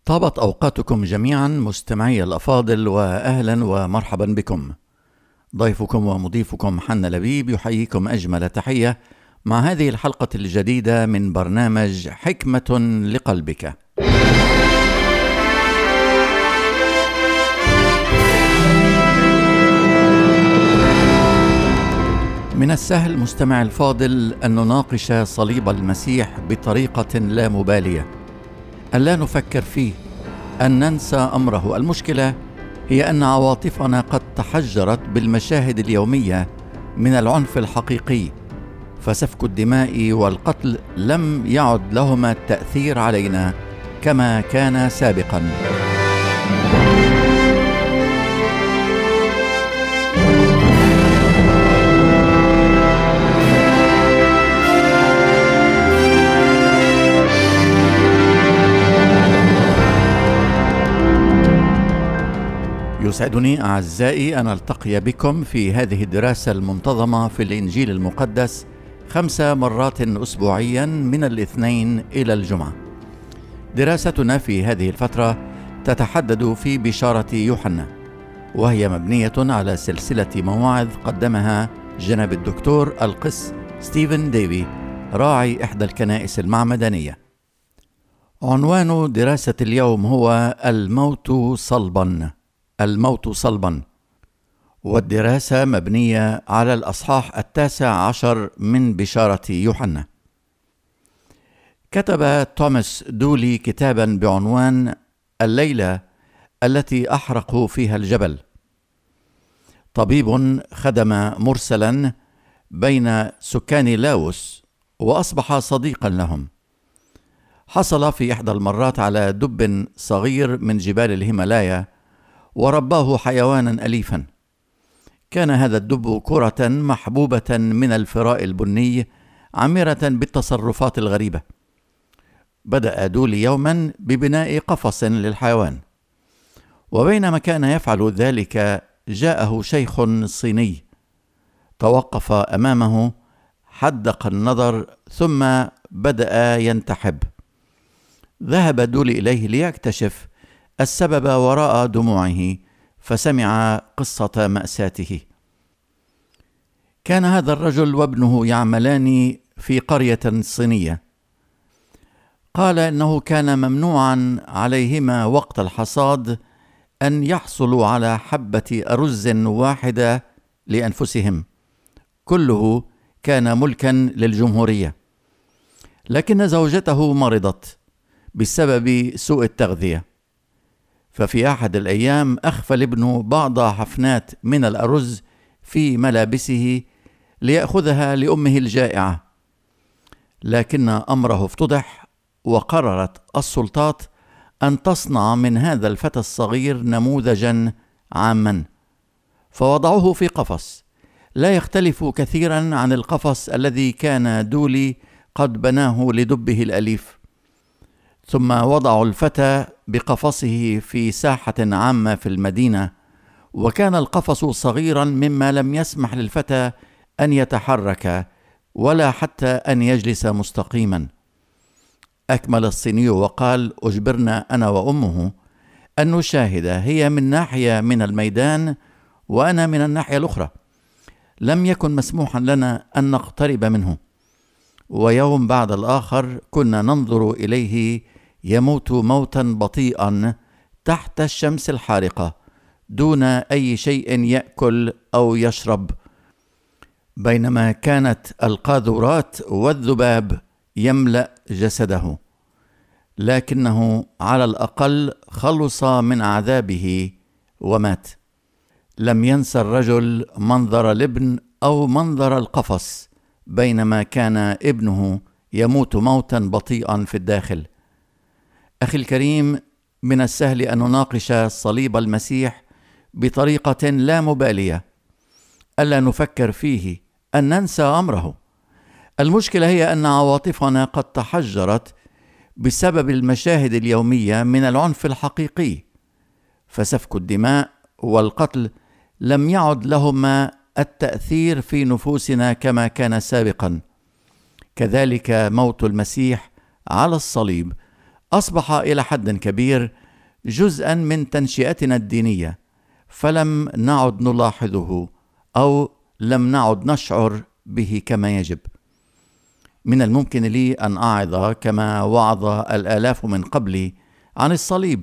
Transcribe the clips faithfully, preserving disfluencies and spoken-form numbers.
طابت أوقاتكم جميعا مستمعي الأفاضل، وأهلا ومرحبا بكم. ضيفكم ومضيفكم حنا لبيب يحييكم أجمل تحية مع هذه الحلقة الجديدة من برنامج حكمة لقلبك. من السهل مستمع الفاضل أن نناقش صليب المسيح بطريقة لا مبالية، أن لا نفكر فيه، أن ننسى أمره. المشكلة هي أن عواطفنا قد تحجرت بالمشاهد اليومية من العنف الحقيقي، فسفك الدماء والقتل لم يعد لهما التأثير علينا كما كان سابقا. يسعدني أعزائي أن ألتقي بكم في هذه الدراسة المنتظمة في الإنجيل المقدس خمس مرات أسبوعيا من الاثنين إلى الجمعة. دراستنا في هذه الفترة تتحدد في بشارة يوحنا، وهي مبنية على سلسلة مواعظ قدمها جناب الدكتور القس ستيفن ديفي راعي إحدى الكنائس المعمدانية. عنوان دراسة اليوم هو الموت صلبا. الموت صلبا، والدراسة مبنية على الأصحاح التاسع عشر من بشارة يوحنا. كتب توماس دولي كتابا بعنوان الليلة التي أحرقوا فيها الجبل. طبيب خدم مرسلا بين سكان لاوس وأصبح صديقا لهم. حصل في إحدى المرات على دب صغير من جبال الهيمالايا ورباه حيوانا أليفا. كان هذا الدب كرة محبوبة من الفراء البني عامرة بالتصرفات الغريبة. بدأ دولي يوما ببناء قفص للحيوان، وبينما كان يفعل ذلك جاءه شيخ صيني، توقف أمامه، حدق النظر، ثم بدأ ينتحب. ذهب دولي إليه ليكتشف السبب وراء دموعه، فسمع قصة مأساته. كان هذا الرجل وابنه يعملان في قرية صينية. قال إنه كان ممنوعا عليهما وقت الحصاد أن يحصلوا على حبة أرز واحدة لأنفسهم، كله كان ملكا للجمهورية. لكن زوجته مرضت بسبب سوء التغذية، ففي أحد الأيام أخفى الابن بعض حفنات من الأرز في ملابسه ليأخذها لأمه الجائعة. لكن أمره افتضح، وقررت السلطات أن تصنع من هذا الفتى الصغير نموذجا عاما، فوضعوه في قفص لا يختلف كثيرا عن القفص الذي كان دولي قد بناه لدبه الأليف. ثم وضعوا الفتى بقفصه في ساحة عامة في المدينة، وكان القفص صغيرا مما لم يسمح للفتى أن يتحرك ولا حتى أن يجلس مستقيما. أكمل الصيني وقال: أجبرنا أنا وأمه أن نشاهد، هي من ناحية من الميدان وأنا من الناحية الأخرى. لم يكن مسموحا لنا أن نقترب منه، ويوم بعد الآخر كنا ننظر إليه يموت موتا بطيئا تحت الشمس الحارقة دون أي شيء يأكل أو يشرب، بينما كانت القاذورات والذباب يملأ جسده. لكنه على الأقل خلص من عذابه ومات. لم ينسى الرجل منظر الابن أو منظر القفص بينما كان ابنه يموت موتا بطيئا في الداخل. أخي الكريم، من السهل أن نناقش صليب المسيح بطريقة لا مبالية، ألا نفكر فيه، أن ننسى أمره. المشكلة هي أن عواطفنا قد تحجرت بسبب المشاهد اليومية من العنف الحقيقي، فسفك الدماء والقتل لم يعد لهما التأثير في نفوسنا كما كان سابقا. كذلك موت المسيح على الصليب أصبح إلى حد كبير جزءا من تنشئتنا الدينية، فلم نعد نلاحظه أو لم نعد نشعر به كما يجب. من الممكن لي أن أعظ كما وعظ الآلاف من قبلي عن الصليب،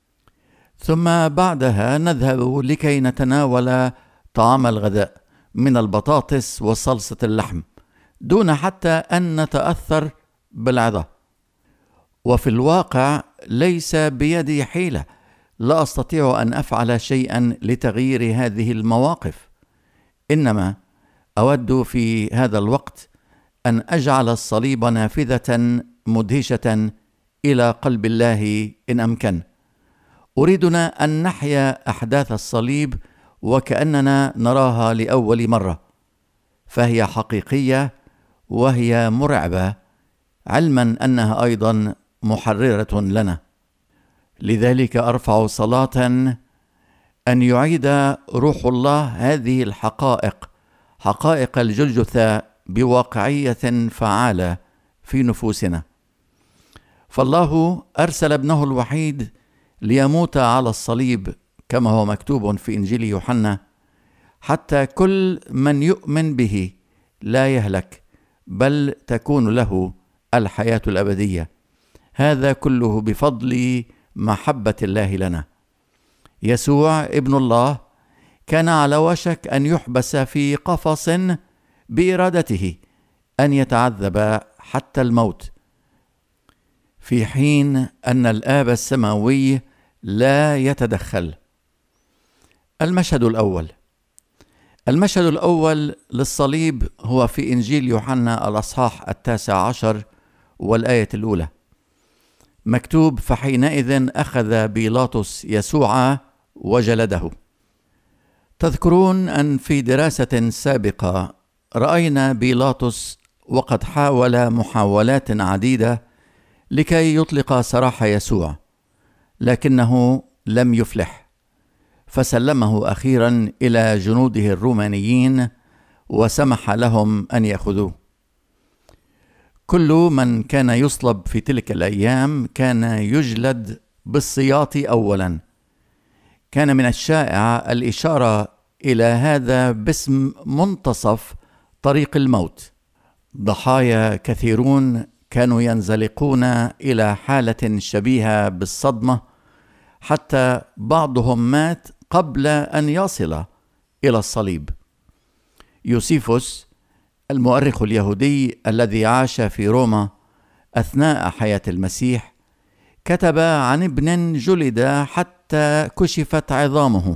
ثم بعدها نذهب لكي نتناول طعام الغداء من البطاطس وصلصة اللحم دون حتى أن نتأثر بالعظة. وفي الواقع ليس بيدي حيلة، لا أستطيع أن أفعل شيئا لتغيير هذه المواقف، إنما أود في هذا الوقت أن أجعل الصليب نافذة مدهشة إلى قلب الله إن أمكن. أريدنا أن نحيا أحداث الصليب وكأننا نراها لأول مرة، فهي حقيقية وهي مرعبة، علما أنها أيضا محررة لنا. لذلك أرفع صلاة أن يعيد روح الله هذه الحقائق، حقائق الجلجثة، بواقعية فعالة في نفوسنا. فالله أرسل ابنه الوحيد ليموت على الصليب كما هو مكتوب في إنجيل يوحنا، حتى كل من يؤمن به لا يهلك بل تكون له الحياة الأبدية. هذا كله بفضل محبة الله لنا. يسوع ابن الله كان على وشك أن يحبس في قفص بإرادته، أن يتعذب حتى الموت، في حين أن الآب السماوي لا يتدخل. المشهد الأول المشهد الأول للصليب هو في إنجيل يوحنا الأصحاح التاسع عشر والآية الأولى. مكتوب: فحينئذ أخذ بيلاطس يسوع وجلده. تذكرون أن في دراسة سابقة رأينا بيلاطس وقد حاول محاولات عديدة لكي يطلق سراح يسوع، لكنه لم يفلح، فسلمه أخيرا إلى جنوده الرومانيين وسمح لهم أن يأخذوه. كل من كان يصلب في تلك الأيام كان يجلد بالسياط أولا. كان من الشائع الإشارة إلى هذا باسم منتصف طريق الموت. ضحايا كثيرون كانوا ينزلقون إلى حالة شبيهة بالصدمة، حتى بعضهم مات قبل أن يصل إلى الصليب. يوسيفوس المؤرخ اليهودي الذي عاش في روما أثناء حياة المسيح كتب عن ابن جلد حتى كشفت عظامه.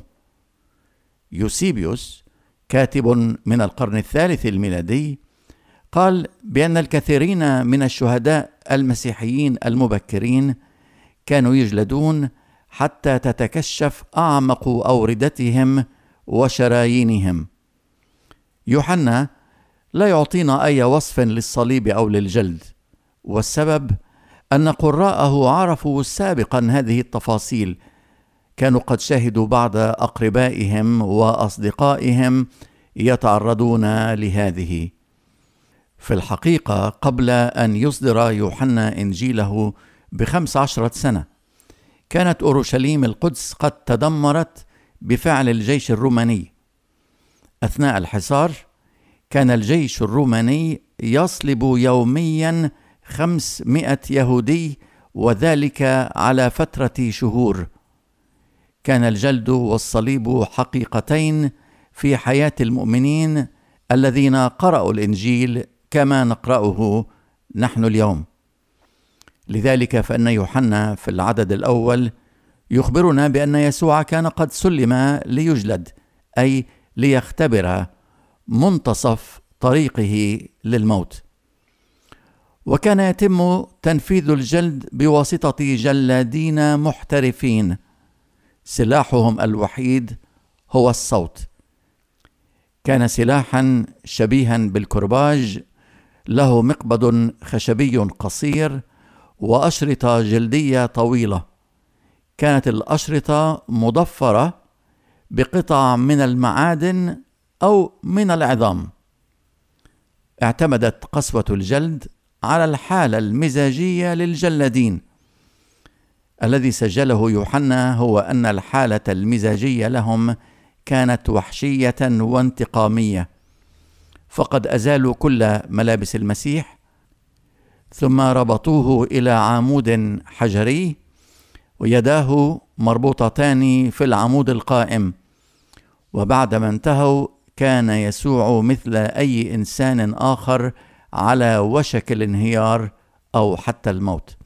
يوسيبيوس كاتب من القرن الثالث الميلادي قال بأن الكثيرين من الشهداء المسيحيين المبكرين كانوا يجلدون حتى تتكشف أعمق أوردتهم وشرايينهم. يوحنا لا يعطينا أي وصف للصليب أو للجلد، والسبب أن قراءه عرفوا سابقا هذه التفاصيل، كانوا قد شاهدوا بعض أقربائهم وأصدقائهم يتعرضون لهذه. في الحقيقة قبل أن يصدر يوحنا إنجيله بخمس عشرة سنة كانت أورشليم القدس قد تدمرت بفعل الجيش الروماني. أثناء الحصار كان الجيش الروماني يصلب يوميا خمسمائة يهودي، وذلك على فترة شهور. كان الجلد والصليب حقيقتين في حياة المؤمنين الذين قرأوا الإنجيل كما نقرأه نحن اليوم. لذلك فإن يوحنا في العدد الأول يخبرنا بأن يسوع كان قد سلم ليجلد، أي ليختبر منتصف طريقه للموت. وكان يتم تنفيذ الجلد بواسطة جلادين محترفين سلاحهم الوحيد هو الصوت. كان سلاحا شبيها بالكرباج، له مقبض خشبي قصير وأشرطة جلدية طويلة. كانت الأشرطة مضفرة بقطع من المعادن أو من العظام. اعتمدت قسوة الجلد على الحالة المزاجية للجلادين، الذي سجله يوحنا هو أن الحالة المزاجية لهم كانت وحشية وانتقامية، فقد أزالوا كل ملابس المسيح ثم ربطوه إلى عمود حجري ويداه مربوطتان في العمود القائم، وبعدما انتهوا كان يسوع مثل أي إنسان آخر على وشك الانهيار أو حتى الموت.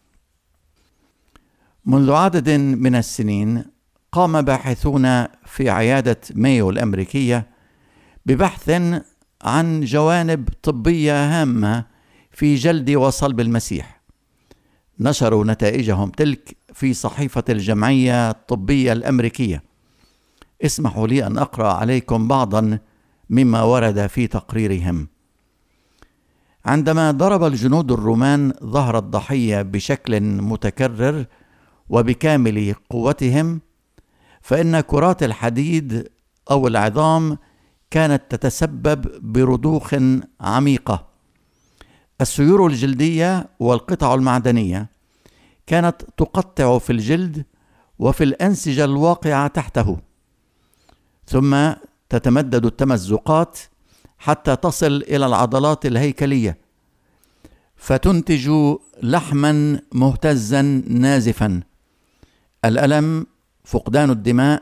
منذ عدد من السنين قام باحثون في عيادة مايو الأمريكية ببحث عن جوانب طبية هامة في جلد وصلب المسيح. نشروا نتائجهم تلك في صحيفة الجمعية الطبية الأمريكية. اسمحوا لي أن أقرأ عليكم بعضا مما ورد في تقريرهم. عندما ضرب الجنود الرومان ظهر الضحية بشكل متكرر وبكامل قوتهم، فإن كرات الحديد أو العظام كانت تتسبب برضوخ عميقة. السيور الجلدية والقطع المعدنية كانت تقطع في الجلد وفي الأنسجة الواقعة تحته، ثم تتمدد التمزقات حتى تصل إلى العضلات الهيكلية فتنتج لحما مهتزا نازفا. الألم، فقدان الدماء،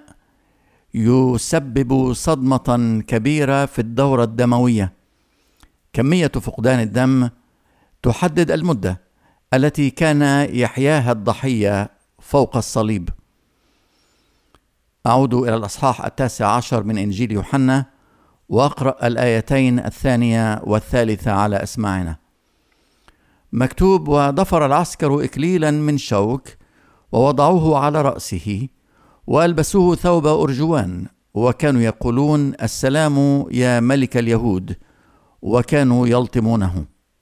يسبب صدمة كبيرة في الدورة الدموية. كمية فقدان الدم تحدد المدة التي كان يحياها الضحية فوق الصليب. أعود إلى الأصحاح التاسع عشر من إنجيل يوحنا وأقرأ الآيتين الثانية والثالثة على أسماعنا. مكتوب: وضفر العسكر إكليلا من شوك ووضعوه على رأسه وألبسوه ثوب أرجوان، وكانوا يقولون: السلام يا ملك اليهود، وكانوا يلطمونه.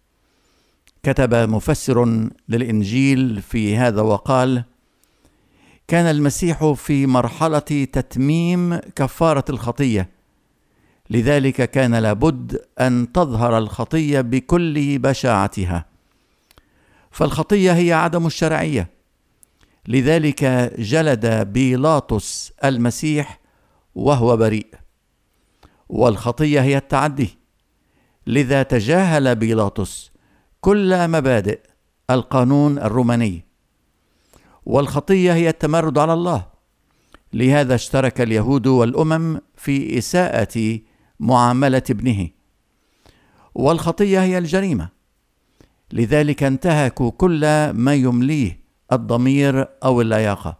كتب مفسر للإنجيل في هذا وقال: كان المسيح في مرحلة تتميم كفارة الخطية، لذلك كان لابد أن تظهر الخطية بكل بشاعتها، فالخطية هي عدم الشرعية. لذلك جلد بيلاطس المسيح وهو بريء، والخطية هي التعدي، لذا تجاهل بيلاطس كل مبادئ القانون الروماني، والخطية هي التمرد على الله، لهذا اشترك اليهود والأمم في إساءة معاملة ابنه، والخطية هي الجريمة، لذلك انتهكوا كل ما يمليه الضمير أو اللياقة،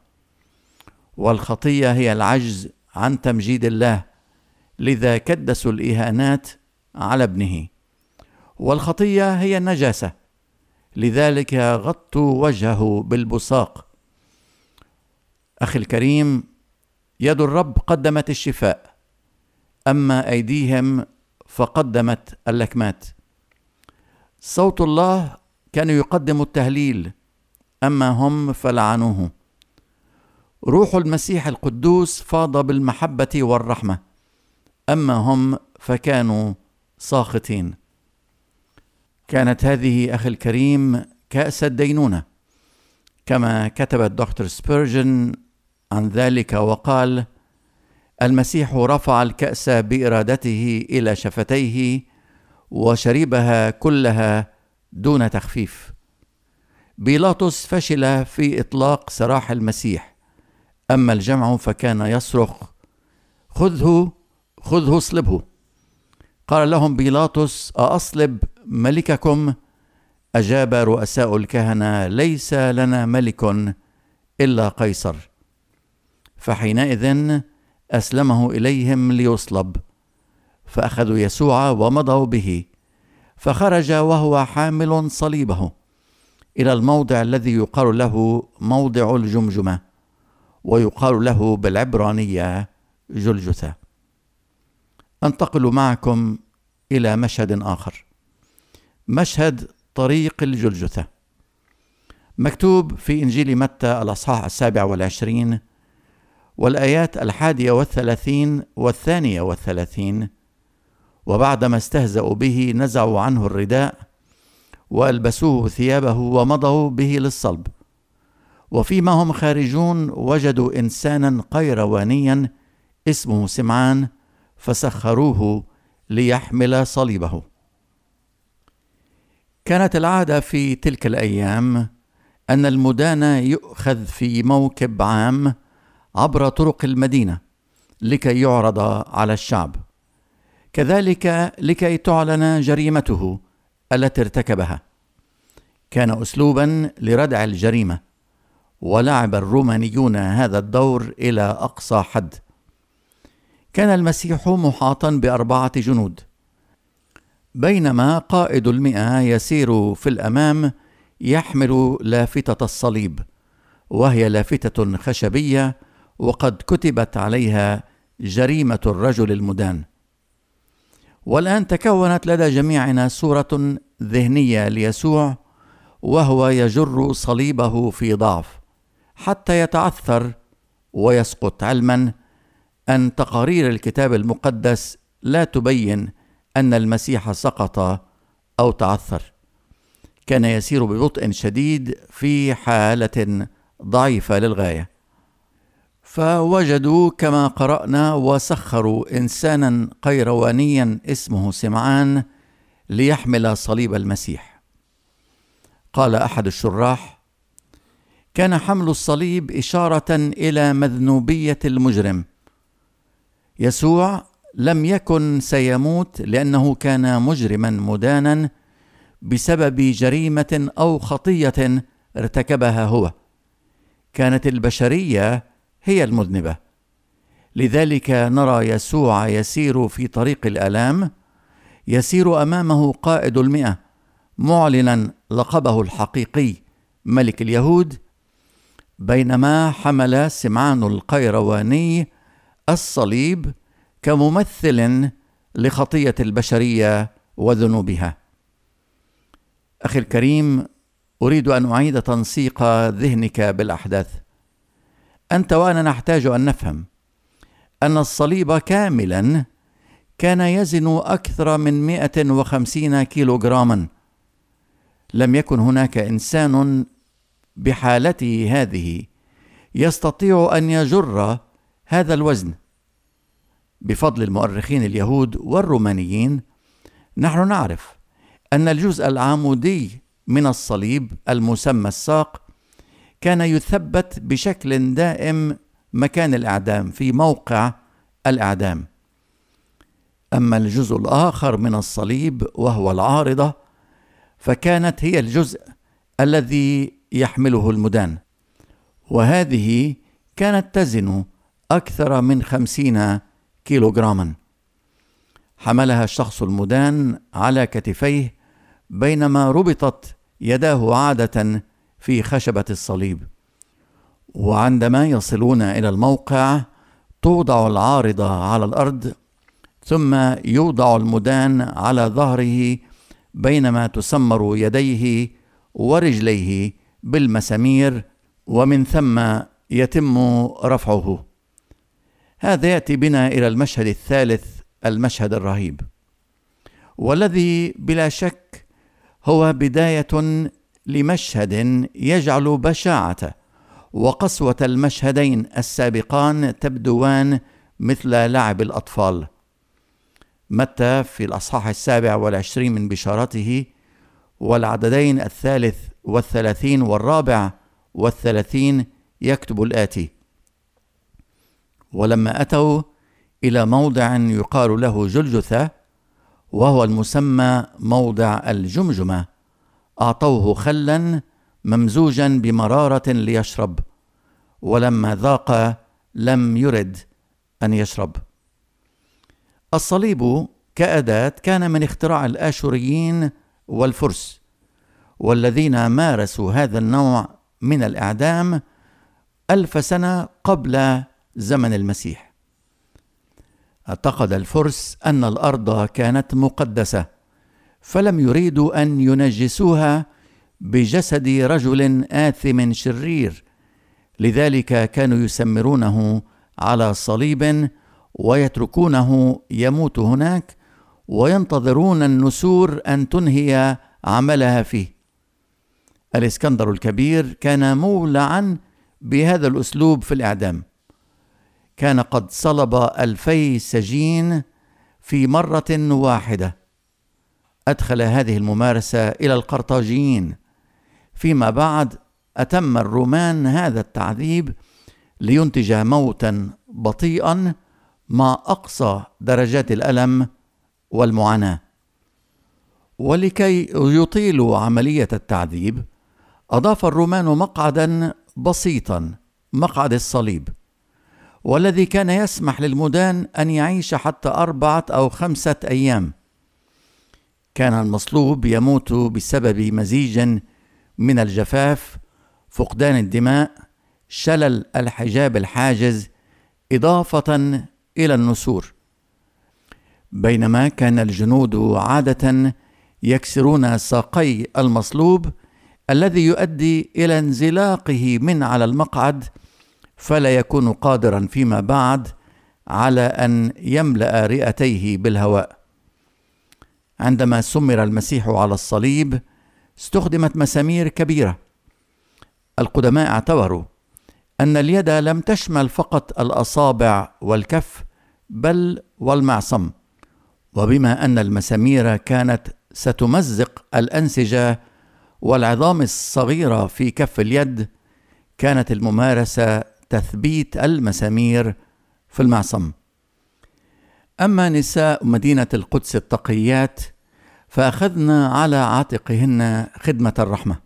والخطية هي العجز عن تمجيد الله، لذا كدسوا الإهانات على ابنه، والخطية هي النجاسة، لذلك غطوا وجهه بالبصاق. أخي الكريم، يد الرب قدمت الشفاء، أما أيديهم فقدمت اللكمات. صوت الله كان يقدم التهليل، أما هم فلعنوه. روح المسيح القدوس فاض بالمحبة والرحمة، أما هم فكانوا ساخطين. كانت هذه أخي الكريم كأس الدينونة، كما كتب الدكتور سبيرجن عن ذلك وقال: المسيح رفع الكأس بإرادته إلى شفتيه وشربها كلها دون تخفيف. بيلاطس فشل في إطلاق سراح المسيح، أما الجمع فكان يصرخ: خذه خذه اصلبه. قال لهم بيلاطس: أأصلب ملككم؟ أجاب رؤساء الكهنة: ليس لنا ملك إلا قيصر. فحينئذ أسلمه إليهم ليصلب، فأخذوا يسوع ومضوا به، فخرج وهو حامل صليبه إلى الموضع الذي يقال له موضع الجمجمة، ويقال له بالعبرانية جلجثة. أنتقل معكم إلى مشهد آخر، مشهد طريق الجلجثة. مكتوب في إنجيل متى الأصحاح السابع والعشرين والآيات الحادية والثلاثين والثانية والثلاثين: وبعدما استهزأوا به نزعوا عنه الرداء وألبسوه ثيابه ومضوا به للصلب، وفيما هم خارجون وجدوا إنسانا قيروانيا اسمه سمعان، فسخروه ليحمل صليبه. كانت العادة في تلك الأيام أن المدان يؤخذ في موكب عام عبر طرق المدينة لكي يعرض على الشعب، كذلك لكي تعلن جريمته التي ارتكبها. كان أسلوبا لردع الجريمة، ولعب الرومانيون هذا الدور إلى أقصى حد. كان المسيح محاطا بأربعة جنود، بينما قائد المئة يسير في الأمام يحمل لافتة الصليب، وهي لافتة خشبية وقد كتبت عليها جريمة الرجل المدان. والآن تكونت لدى جميعنا صورة ذهنية ليسوع وهو يجر صليبه في ضعف حتى يتعثر ويسقط، علما أن تقارير الكتاب المقدس لا تبين أن المسيح سقط أو تعثر. كان يسير ببطء شديد في حالة ضعيفة للغاية. فوجدوا كما قرأنا وسخروا إنسانا قيروانيا اسمه سمعان ليحمل صليب المسيح. قال أحد الشراح: كان حمل الصليب إشارة إلى مذنوبية المجرم. يسوع لم يكن سيموت لأنه كان مجرما مدانا بسبب جريمة أو خطية ارتكبها هو. كانت البشرية هي المذنبة. لذلك نرى يسوع يسير في طريق الآلام، يسير أمامه قائد المئة معلنا لقبه الحقيقي ملك اليهود، بينما حمل سمعان القيرواني الصليب كممثل لخطية البشرية وذنوبها. أخي الكريم، أريد أن أعيد تنسيق ذهنك بالأحداث. أنت وأنا نحتاج أن نفهم أن الصليب كاملا كان يزن أكثر من مئة وخمسين كيلوغراما. لم يكن هناك إنسان بحالته هذه يستطيع أن يجر هذا الوزن. بفضل المؤرخين اليهود والرومانيين نحن نعرف أن الجزء العمودي من الصليب المسمى الساق كان يثبت بشكل دائم مكان الإعدام، في موقع الإعدام. أما الجزء الآخر من الصليب وهو العارضة فكانت هي الجزء الذي يحمله المدان، وهذه كانت تزن أكثر من خمسين كيلوغراما. حملها الشخص المدان على كتفيه بينما ربطت يداه عادة في خشبة الصليب. وعندما يصلون إلى الموقع توضع العارضة على الأرض، ثم يوضع المدان على ظهره بينما تسمر يديه ورجليه بالمسامير، ومن ثم يتم رفعه. هذا يأتي بنا إلى المشهد الثالث، المشهد الرهيب، والذي بلا شك هو بداية لمشهد يجعل بشاعة وقسوة المشهدين السابقان تبدوان مثل لعب الأطفال. متى في الأصحاح السابع والعشرين من بشارته والعددين الثالث والثلاثين والرابع والثلاثين يكتب الآتي: ولما أتوا إلى موضع يقال له جلجثة، وهو المسمى موضع الجمجمة، أعطوه خلا ممزوجا بمرارة ليشرب، ولما ذاق لم يرد أن يشرب. الصليب كأداة كان من اختراع الآشوريين والفرس، والذين مارسوا هذا النوع من الإعدام ألف سنة قبل زمن المسيح. اعتقد الفرس أن الأرض كانت مقدسة، فلم يريدوا أن ينجسوها بجسد رجل آثم شرير، لذلك كانوا يسمرونه على صليب ويتركونه يموت هناك، وينتظرون النسور أن تنهي عملها فيه. الإسكندر الكبير كان مولعا بهذا الأسلوب في الإعدام. كان قد صلب ألفي سجين في مرة واحدة. أدخل هذه الممارسة إلى القرطاجيين. فيما بعد أتم الرومان هذا التعذيب لينتج موتا بطيئا مع أقصى درجات الألم والمعاناة. ولكي يطيلوا عملية التعذيب أضاف الرومان مقعدا بسيطا، مقعد الصليب، والذي كان يسمح للمدان أن يعيش حتى أربعة أو خمسة أيام. كان المصلوب يموت بسبب مزيج من الجفاف، فقدان الدماء، شلل الحجاب الحاجز، إضافة إلى النسور. بينما كان الجنود عادة يكسرون ساقي المصلوب الذي يؤدي إلى انزلاقه من على المقعد، فلا يكون قادرا فيما بعد على أن يملأ رئتيه بالهواء. عندما سمر المسيح على الصليب استخدمت مسامير كبيرة. القدماء اعتبروا أن اليد لم تشمل فقط الأصابع والكف بل والمعصم، وبما أن المسامير كانت ستمزق الأنسجة والعظام الصغيرة في كف اليد، كانت الممارسة تثبيت المسامير في المعصم. أما نساء مدينة القدس التقيات فأخذن على عاتقهن خدمة الرحمة.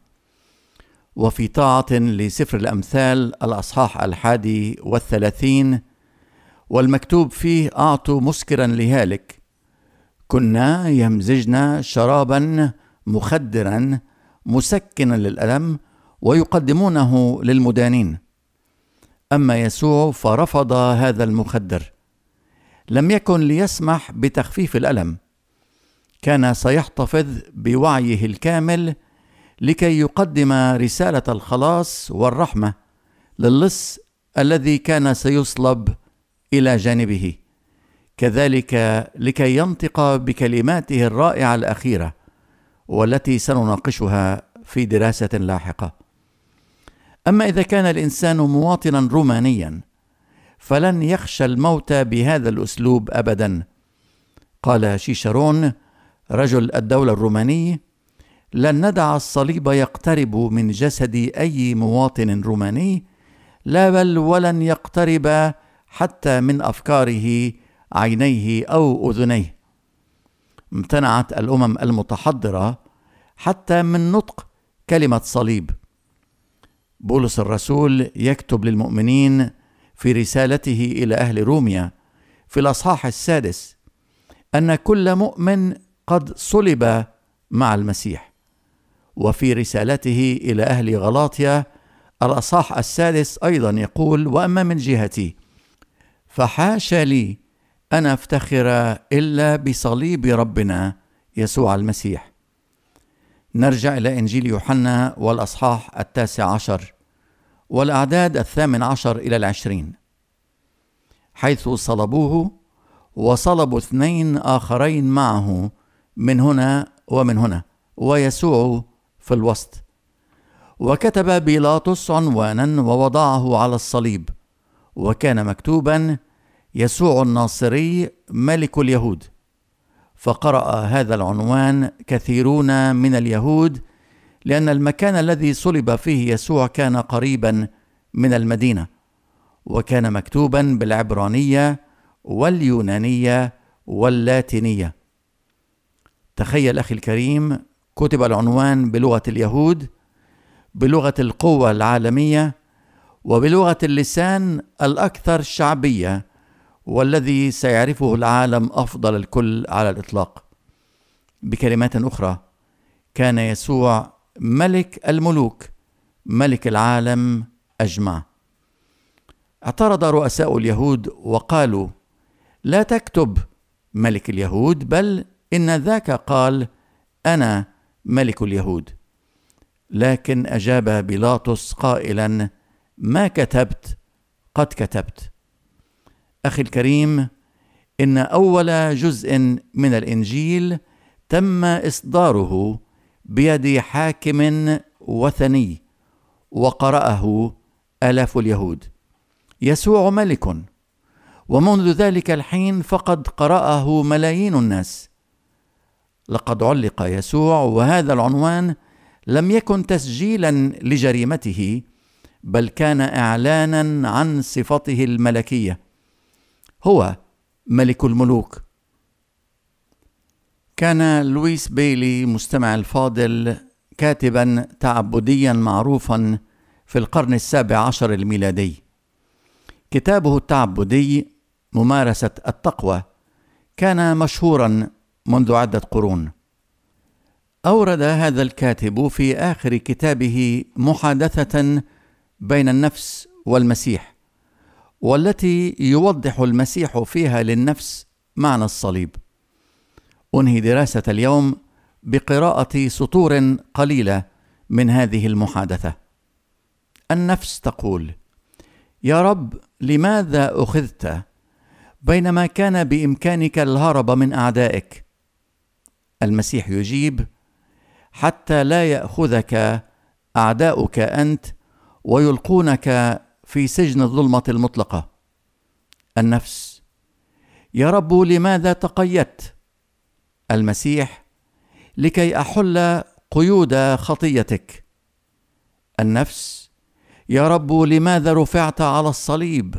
وفي طاعة لسفر الأمثال الأصحاح الحادي والثلاثين والمكتوب فيه: أعطوا مسكرا لهالك، كنا يمزجن شرابا مخدرا مسكنا للألم ويقدمونه للمدانين. أما يسوع فرفض هذا المخدر، لم يكن ليسمح بتخفيف الألم، كان سيحتفظ بوعيه الكامل لكي يقدم رسالة الخلاص والرحمة للص الذي كان سيصلب إلى جانبه، كذلك لكي ينطق بكلماته الرائعة الأخيرة والتي سنناقشها في دراسة لاحقة. أما إذا كان الإنسان مواطنا رومانيا فلن يخشى الموت بهذا الأسلوب أبدا. قال شيشرون رجل الدولة الروماني: لن ندع الصليب يقترب من جسد أي مواطن روماني، لا بل ولن يقترب حتى من أفكاره، عينيه أو أذنيه. امتنعت الأمم المتحضرة حتى من نطق كلمة صليب. بولس الرسول يكتب للمؤمنين في رسالته إلى أهل روميا في الأصحاح السادس أن كل مؤمن قد صلب مع المسيح. وفي رسالته إلى أهل غلاطيا الأصحاح السادس أيضا يقول: وأما من جهتي فحاشا لي أن أفتخر إلا بصليب ربنا يسوع المسيح. نرجع إلى إنجيل يوحنا والأصحاح التاسع عشر والأعداد الثامن عشر إلى العشرين، حيث صلبوه وصلبوا اثنين آخرين معه من هنا ومن هنا، ويسوع في الوسط. وكتب بيلاطس عنوانا ووضعه على الصليب، وكان مكتوبا: يسوع الناصري ملك اليهود. فقرأ هذا العنوان كثيرون من اليهود، لأن المكان الذي صلب فيه يسوع كان قريبا من المدينة، وكان مكتوبا بالعبرانية واليونانية واللاتينية. تخيل أخي الكريم، كتب العنوان بلغة اليهود، بلغة القوة العالمية، وبلغة اللسان الأكثر شعبية، والذي سيعرفه العالم أفضل الكل على الإطلاق. بكلمات أخرى، كان يسوع ملك الملوك، ملك العالم أجمع. اعترض رؤساء اليهود وقالوا: لا تكتب ملك اليهود، بل إن ذاك قال: أنا ملك اليهود. لكن أجاب بيلاطس قائلا: ما كتبت قد كتبت. أخي الكريم، إن أول جزء من الإنجيل تم إصداره بيد حاكم وثني وقرأه آلاف اليهود. يسوع ملك، ومنذ ذلك الحين فقد قرأه ملايين الناس. لقد علق يسوع، وهذا العنوان لم يكن تسجيلا لجريمته، بل كان إعلانا عن صفته الملكية. هو ملك الملوك. كان لويس بيلي مستمع الفاضل كاتبا تعبديا معروفا في القرن السابع عشر الميلادي. كتابه التعبدي ممارسة التقوى كان مشهورا منذ عدة قرون. أورد هذا الكاتب في آخر كتابه محادثة بين النفس والمسيح، والتي يوضح المسيح فيها للنفس معنى الصليب. أنهي دراسة اليوم بقراءة سطور قليلة من هذه المحادثة. النفس تقول: يا رب، لماذا أخذت بينما كان بإمكانك الهرب من أعدائك؟ المسيح يجيب: حتى لا يأخذك أعداؤك أنت ويلقونك في سجن الظلمة المطلقة. النفس: يا رب، لماذا تقيدت؟ المسيح: لكي أحل قيود خطيتك. النفس: يا رب، لماذا رفعت على الصليب؟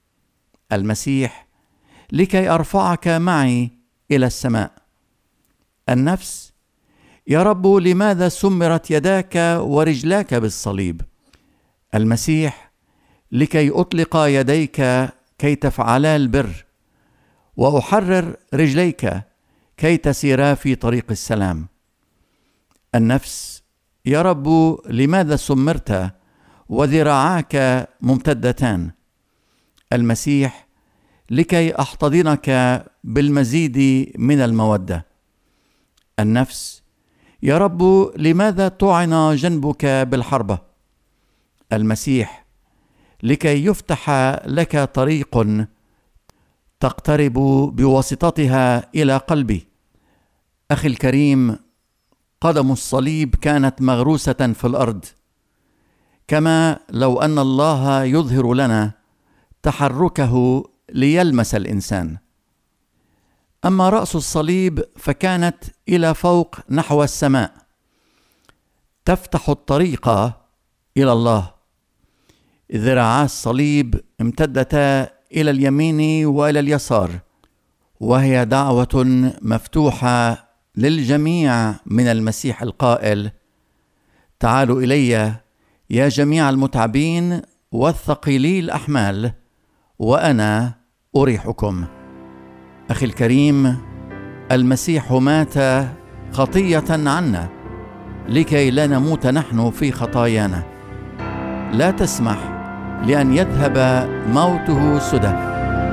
المسيح: لكي أرفعك معي إلى السماء. النفس: يا رب، لماذا سمرت يداك ورجلاك بالصليب؟ المسيح: لكي أطلق يديك كي تفعلا البر، وأحرر رجليك كي تسيرا في طريق السلام. النفس: يا رب، لماذا سمرت وذراعاك ممتدتان؟ المسيح: لكي أحتضنك بالمزيد من المودة. النفس: يا رب، لماذا طعن جنبك بالحربة؟ المسيح: لكي يفتح لك طريق تقترب بواسطتها إلى قلبي. أخي الكريم، قدم الصليب كانت مغروسة في الأرض، كما لو أن الله يظهر لنا تحركه ليلمس الإنسان. أما رأس الصليب فكانت إلى فوق نحو السماء، تفتح الطريق إلى الله. ذراعا الصليب امتدتا إلى اليمين وإلى اليسار، وهي دعوة مفتوحة للجميع من المسيح القائل: تعالوا إلي يا جميع المتعبين والثقيلي الأحمال، وأنا أريحكم. أخي الكريم، المسيح مات خطية عنا لكي لا نموت نحن في خطايانا. لا تسمح لأن يذهب موته سدى.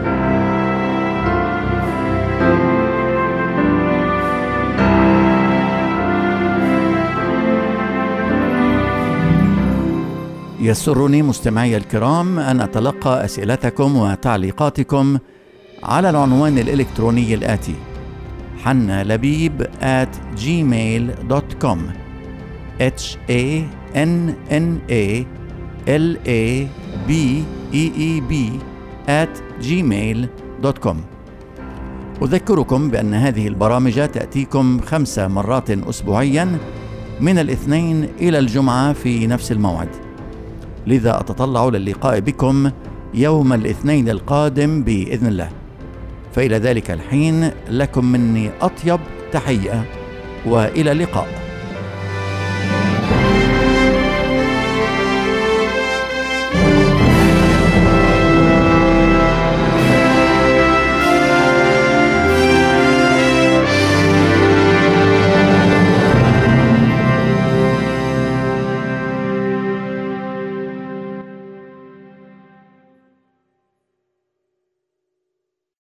يسرني مستمعي الكرام أن أتلقى أسئلتكم وتعليقاتكم على العنوان الإلكتروني الآتي: حنا لبيب آت جيميل دوت كوم H A N N A L A B E E B at جيميل دوت كوم. أذكركم بأن هذه البرامج تأتيكم خمس مرات أسبوعيا من الاثنين إلى الجمعة في نفس الموعد، لذا أتطلع للقاء بكم يوم الاثنين القادم بإذن الله. فإلى ذلك الحين لكم مني أطيب تحية، وإلى اللقاء.